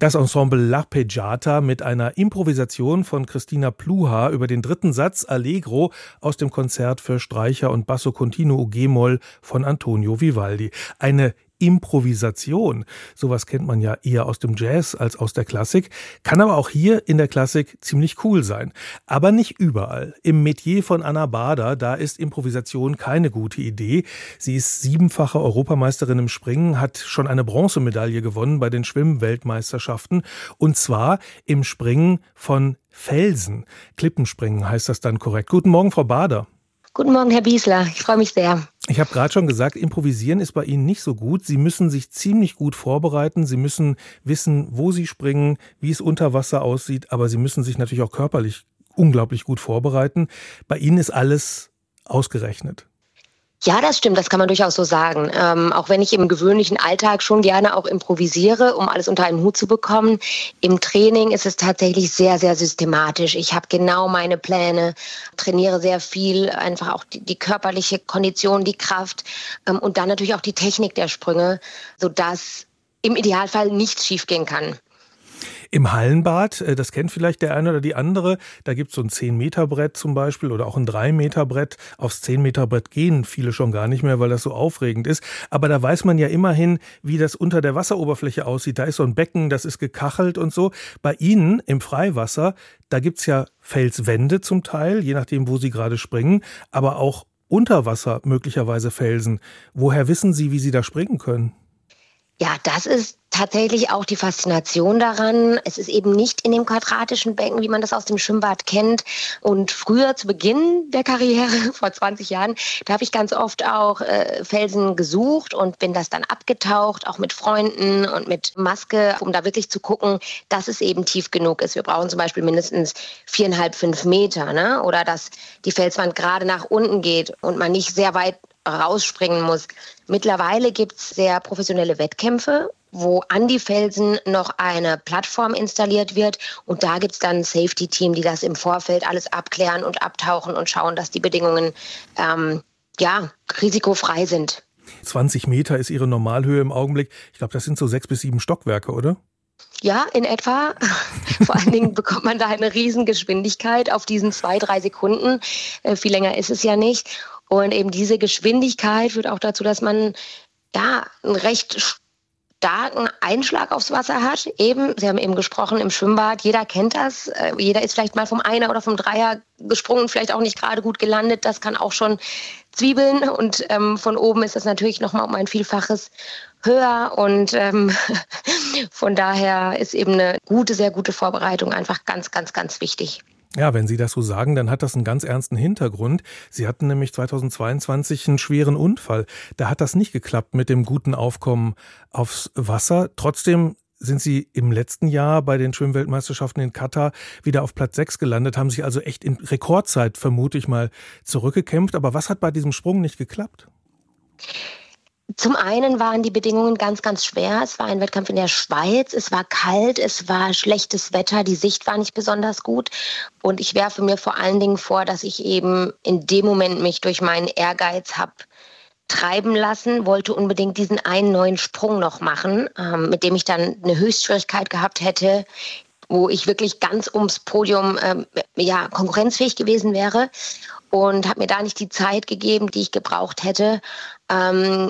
Das Ensemble L'Arpeggiata mit einer Improvisation von Christina Pluhar über den dritten Satz Allegro aus dem Konzert für Streicher und Basso Continuo G-Moll von Antonio Vivaldi. Eine Improvisation. Sowas kennt man ja eher aus dem Jazz als aus der Klassik, kann aber auch hier in der Klassik ziemlich cool sein. Aber nicht überall. Im Metier von Anna Bader, da ist Improvisation keine gute Idee. Sie ist 7-fache Europameisterin im Springen, hat schon eine Bronzemedaille gewonnen bei den Schwimmweltmeisterschaften und zwar im Springen von Felsen. Klippenspringen heißt das dann korrekt. Guten Morgen, Frau Bader. Guten Morgen, Herr Biesler. Ich freue mich sehr. Ich habe gerade schon gesagt, Improvisieren ist bei Ihnen nicht so gut. Sie müssen sich ziemlich gut vorbereiten. Sie müssen wissen, wo Sie springen, wie es unter Wasser aussieht. Aber Sie müssen sich natürlich auch körperlich unglaublich gut vorbereiten. Bei Ihnen ist alles ausgerechnet. Ja, das stimmt, das kann man durchaus so sagen. Auch wenn ich im gewöhnlichen Alltag schon gerne auch improvisiere, um alles unter einen Hut zu bekommen. Im Training ist es tatsächlich sehr, sehr systematisch. Ich habe genau meine Pläne, trainiere sehr viel, einfach auch die körperliche Kondition, die Kraft und dann natürlich auch die Technik der Sprünge, sodass im Idealfall nichts schiefgehen kann. Im Hallenbad, das kennt vielleicht der eine oder die andere, da gibt es so ein 10-Meter-Brett zum Beispiel oder auch ein 3-Meter-Brett. Aufs 10-Meter-Brett gehen viele schon gar nicht mehr, weil das so aufregend ist. Aber da weiß man ja immerhin, wie das unter der Wasseroberfläche aussieht. Da ist so ein Becken, das ist gekachelt und so. Bei Ihnen im Freiwasser, da gibt's ja Felswände zum Teil, je nachdem, wo Sie gerade springen, aber auch unter Wasser möglicherweise Felsen. Woher wissen Sie, wie Sie da springen können? Ja, das ist tatsächlich auch die Faszination daran. Es ist eben nicht in dem quadratischen Becken, wie man das aus dem Schwimmbad kennt. Und früher, zu Beginn der Karriere, vor 20 Jahren, da habe ich ganz oft auch Felsen gesucht und bin das dann abgetaucht, auch mit Freunden und mit Maske, um da wirklich zu gucken, dass es eben tief genug ist. Wir brauchen zum Beispiel mindestens 4,5, 5 Meter, ne? Oder dass die Felswand gerade nach unten geht und man nicht sehr weit rausspringen muss. Mittlerweile gibt es sehr professionelle Wettkämpfe, wo an die Felsen noch eine Plattform installiert wird. Und da gibt es dann ein Safety-Team, die das im Vorfeld alles abklären und abtauchen und schauen, dass die Bedingungen risikofrei sind. 20 Meter ist Ihre Normalhöhe im Augenblick. Ich glaube, das sind so 6 bis 7 Stockwerke, oder? Ja, in etwa. Vor allen Dingen bekommt man da eine Risengeschwindigkeit auf diesen 2-3 Sekunden. Viel länger ist es ja nicht. Und eben diese Geschwindigkeit führt auch dazu, dass man einen recht starken Einschlag aufs Wasser hat. Sie haben eben gesprochen im Schwimmbad, jeder kennt das. Jeder ist vielleicht mal vom Einer oder vom Dreier gesprungen, vielleicht auch nicht gerade gut gelandet. Das kann auch schon zwiebeln. Und von oben ist das natürlich nochmal um ein Vielfaches höher. Und von daher ist eben eine sehr gute Vorbereitung einfach ganz, ganz, ganz wichtig. Ja, wenn Sie das so sagen, dann hat das einen ganz ernsten Hintergrund. Sie hatten nämlich 2022 einen schweren Unfall. Da hat das nicht geklappt mit dem guten Aufkommen aufs Wasser. Trotzdem sind Sie im letzten Jahr bei den Schwimmweltmeisterschaften in Katar wieder auf Platz 6 gelandet, haben sich also echt in Rekordzeit, vermute ich mal, zurückgekämpft. Aber was hat bei diesem Sprung nicht geklappt? Zum einen waren die Bedingungen ganz, ganz schwer. Es war ein Wettkampf in der Schweiz, es war kalt, es war schlechtes Wetter, die Sicht war nicht besonders gut. Und ich werfe mir vor allen Dingen vor, dass ich eben in dem Moment mich durch meinen Ehrgeiz habe treiben lassen, wollte unbedingt diesen einen neuen Sprung noch machen, mit dem ich dann eine Höchstschwierigkeit gehabt hätte, wo ich wirklich ganz ums Podium konkurrenzfähig gewesen wäre. Und habe mir da nicht die Zeit gegeben, die ich gebraucht hätte. Dann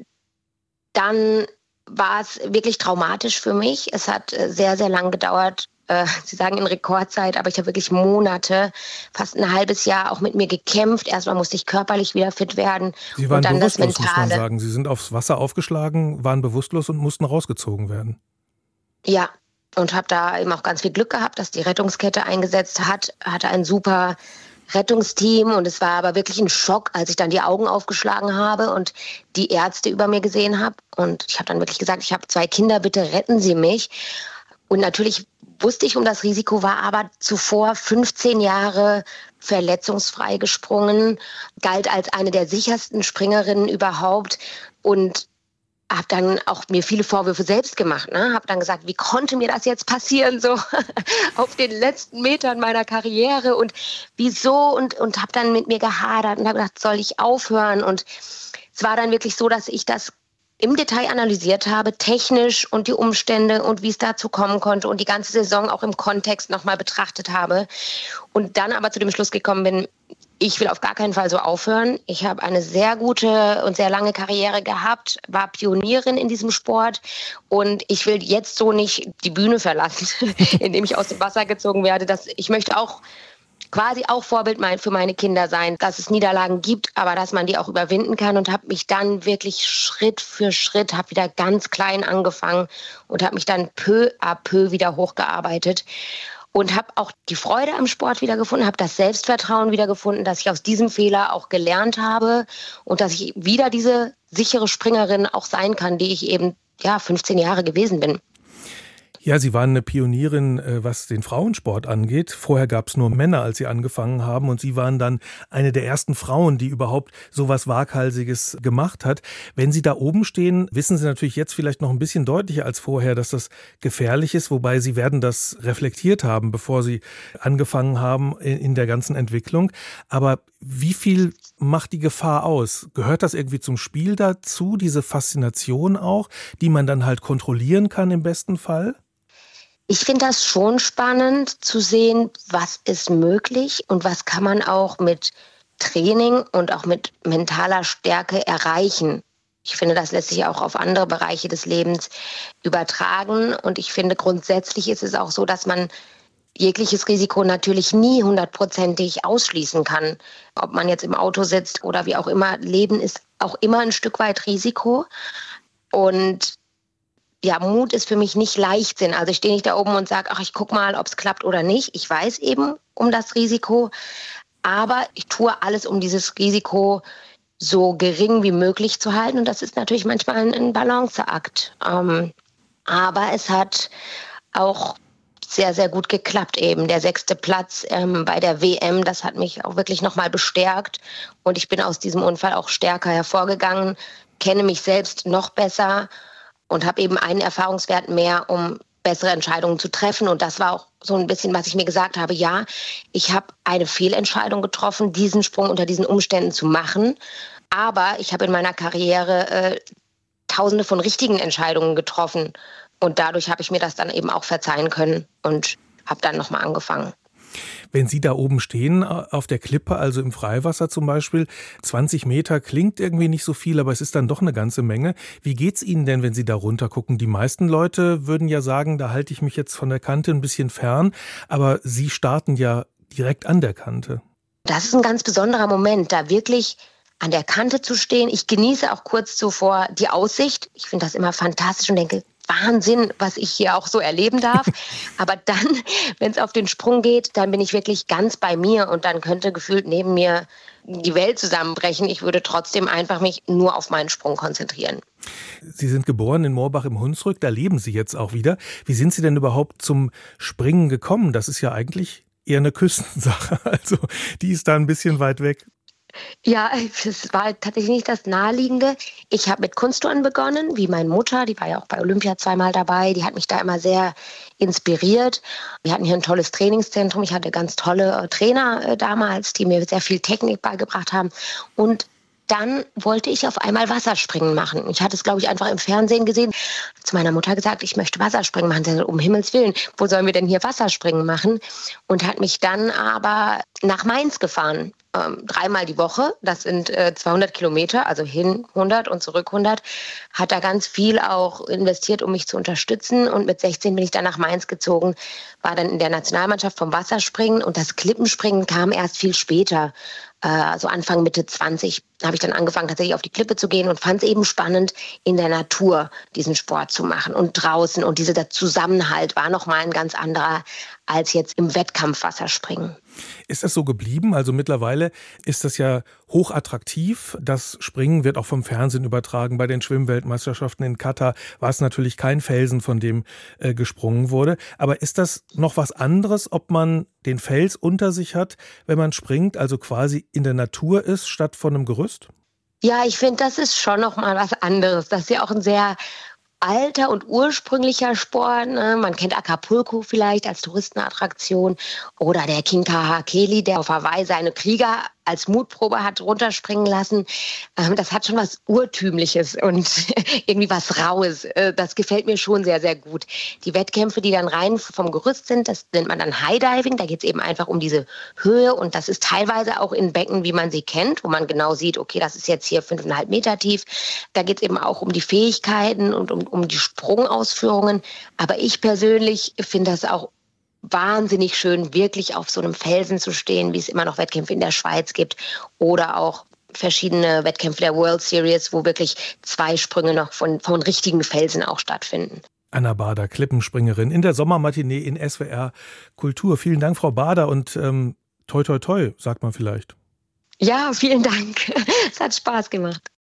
war es wirklich traumatisch für mich. Es hat sehr, sehr lang gedauert. Sie sagen in Rekordzeit, aber ich habe wirklich Monate, fast ein halbes Jahr auch mit mir gekämpft. Erstmal musste ich körperlich wieder fit werden. Sie waren und dann bewusstlos, das Mentale. Muss man sagen. Sie sind aufs Wasser aufgeschlagen, waren bewusstlos und mussten rausgezogen werden. Ja, und habe da eben auch ganz viel Glück gehabt, dass die Rettungskette eingesetzt hat. Hatte ein super Rettungsteam und es war aber wirklich ein Schock, als ich dann die Augen aufgeschlagen habe und die Ärzte über mir gesehen habe. Und ich habe dann wirklich gesagt, ich habe 2 Kinder, bitte retten Sie mich. Und natürlich wusste ich um das Risiko, war aber zuvor 15 Jahre verletzungsfrei gesprungen, galt als eine der sichersten Springerinnen überhaupt und habe dann auch mir viele Vorwürfe selbst gemacht. Ne? Habe dann gesagt, wie konnte mir das jetzt passieren, so auf den letzten Metern meiner Karriere und wieso? Und habe dann mit mir gehadert und habe gedacht, soll ich aufhören? Und es war dann wirklich so, dass ich das im Detail analysiert habe, technisch und die Umstände und wie es dazu kommen konnte und die ganze Saison auch im Kontext nochmal betrachtet habe und dann aber zu dem Schluss gekommen bin, ich will auf gar keinen Fall so aufhören. Ich habe eine sehr gute und sehr lange Karriere gehabt, war Pionierin in diesem Sport und ich will jetzt so nicht die Bühne verlassen, indem ich aus dem Wasser gezogen werde. Ich möchte auch quasi auch Vorbild für meine Kinder sein, dass es Niederlagen gibt, aber dass man die auch überwinden kann und habe mich dann wirklich Schritt für Schritt, habe wieder ganz klein angefangen und habe mich dann peu à peu wieder hochgearbeitet. Und habe auch die Freude am Sport wiedergefunden, habe das Selbstvertrauen wiedergefunden, dass ich aus diesem Fehler auch gelernt habe und dass ich wieder diese sichere Springerin auch sein kann, die ich eben 15 Jahre gewesen bin. Ja, Sie waren eine Pionierin, was den Frauensport angeht. Vorher gab es nur Männer, als Sie angefangen haben. Und Sie waren dann eine der ersten Frauen, die überhaupt sowas Waghalsiges gemacht hat. Wenn Sie da oben stehen, wissen Sie natürlich jetzt vielleicht noch ein bisschen deutlicher als vorher, dass das gefährlich ist. Wobei Sie werden das reflektiert haben, bevor Sie angefangen haben in der ganzen Entwicklung. Aber wie viel macht die Gefahr aus? Gehört das irgendwie zum Spiel dazu, diese Faszination auch, die man dann halt kontrollieren kann im besten Fall? Ich finde das schon spannend zu sehen, was ist möglich und was kann man auch mit Training und auch mit mentaler Stärke erreichen. Ich finde, das lässt sich auch auf andere Bereiche des Lebens übertragen. Und ich finde, grundsätzlich ist es auch so, dass man jegliches Risiko natürlich nie 100%ig ausschließen kann. Ob man jetzt im Auto sitzt oder wie auch immer, Leben ist auch immer ein Stück weit Risiko. Und ja, Mut ist für mich nicht Leichtsinn. Also ich stehe nicht da oben und sage, ach, ich gucke mal, ob es klappt oder nicht. Ich weiß eben um das Risiko, aber ich tue alles, um dieses Risiko so gering wie möglich zu halten. Und das ist natürlich manchmal ein Balanceakt. Aber es hat auch sehr, sehr gut geklappt eben. Der 6. Platz bei der WM, das hat mich auch wirklich nochmal bestärkt. Und ich bin aus diesem Unfall auch stärker hervorgegangen, kenne mich selbst noch besser und habe eben einen Erfahrungswert mehr, um bessere Entscheidungen zu treffen. Und das war auch so ein bisschen, was ich mir gesagt habe. Ja, ich habe eine Fehlentscheidung getroffen, diesen Sprung unter diesen Umständen zu machen. Aber ich habe in meiner Karriere Tausende von richtigen Entscheidungen getroffen. Und dadurch habe ich mir das dann eben auch verzeihen können und habe dann nochmal angefangen. Wenn Sie da oben stehen, auf der Klippe, also im Freiwasser zum Beispiel, 20 Meter klingt irgendwie nicht so viel, aber es ist dann doch eine ganze Menge. Wie geht's Ihnen denn, wenn Sie da runter gucken? Die meisten Leute würden ja sagen, da halte ich mich jetzt von der Kante ein bisschen fern, aber Sie starten ja direkt an der Kante. Das ist ein ganz besonderer Moment, da wirklich an der Kante zu stehen. Ich genieße auch kurz zuvor die Aussicht. Ich finde das immer fantastisch und denke, Wahnsinn, was ich hier auch so erleben darf. Aber dann, wenn es auf den Sprung geht, dann bin ich wirklich ganz bei mir und dann könnte gefühlt neben mir die Welt zusammenbrechen. Ich würde trotzdem einfach mich nur auf meinen Sprung konzentrieren. Sie sind geboren in Moorbach im Hunsrück, da leben Sie jetzt auch wieder. Wie sind Sie denn überhaupt zum Springen gekommen? Das ist ja eigentlich eher eine Küstensache. Also die ist da ein bisschen weit weg. Ja, es war tatsächlich nicht das Naheliegende. Ich habe mit Kunstturnen begonnen, wie meine Mutter, die war ja auch bei Olympia zweimal dabei. Die hat mich da immer sehr inspiriert. Wir hatten hier ein tolles Trainingszentrum. Ich hatte ganz tolle Trainer damals, die mir sehr viel Technik beigebracht haben. Und dann wollte ich auf einmal Wasserspringen machen. Ich hatte es, glaube ich, einfach im Fernsehen gesehen. Zu meiner Mutter gesagt, ich möchte Wasserspringen machen. Sie hat gesagt, um Himmels Willen, wo sollen wir denn hier Wasserspringen machen? Und hat mich dann aber nach Mainz gefahren. 3-mal die Woche, das sind 200 Kilometer, also hin 100 und zurück 100, hat da ganz viel auch investiert, um mich zu unterstützen. Und mit 16 bin ich dann nach Mainz gezogen, war dann in der Nationalmannschaft vom Wasserspringen und das Klippenspringen kam erst viel später. So Anfang, Mitte 20 habe ich dann angefangen, tatsächlich auf die Klippe zu gehen und fand es eben spannend, in der Natur diesen Sport zu machen und draußen. Und dieser Zusammenhalt war nochmal ein ganz anderer als jetzt im Wettkampfwasserspringen. Ist das so geblieben? Also mittlerweile ist das ja hochattraktiv. Das Springen wird auch vom Fernsehen übertragen. Bei den Schwimmweltmeisterschaften in Katar war es natürlich kein Felsen, von dem gesprungen wurde. Aber ist das noch was anderes, ob man den Fels unter sich hat, wenn man springt, also quasi in der Natur ist, statt von einem Gerüst? Ja, ich finde, das ist schon noch mal was anderes. Das ist ja auch ein sehr alter und ursprünglicher Sport. Ne? Man kennt Acapulco vielleicht als Touristenattraktion oder der King Kahakeli, der auf Hawaii seine Krieger als Mutprobe hat runterspringen lassen. Das hat schon was Urtümliches und irgendwie was Raues. Das gefällt mir schon sehr, sehr gut. Die Wettkämpfe, die dann rein vom Gerüst sind, das nennt man dann High Diving. Da geht es eben einfach um diese Höhe und das ist teilweise auch in Becken, wie man sie kennt, wo man genau sieht, okay, das ist jetzt hier 5,5 Meter tief. Da geht es eben auch um die Fähigkeiten und um die Sprungausführungen. Aber ich persönlich finde das auch wahnsinnig schön, wirklich auf so einem Felsen zu stehen, wie es immer noch Wettkämpfe in der Schweiz gibt oder auch verschiedene Wettkämpfe der World Series, wo wirklich 2 Sprünge noch von richtigen Felsen auch stattfinden. Anna Bader, Klippenspringerin in der Sommermatinee in SWR Kultur. Vielen Dank, Frau Bader, und toi toi toi, sagt man vielleicht. Ja, vielen Dank. Es hat Spaß gemacht.